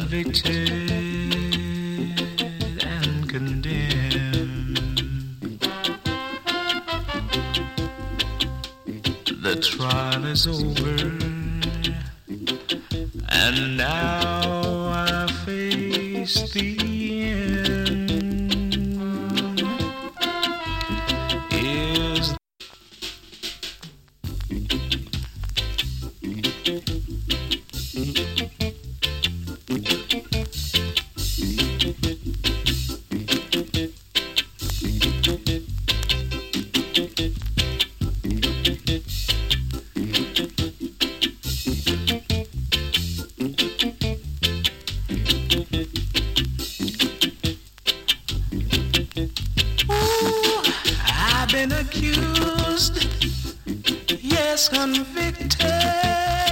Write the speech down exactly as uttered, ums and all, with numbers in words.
convicted and condemned. The trial is over, and now I face the end. Is I've been accused, yes, convicted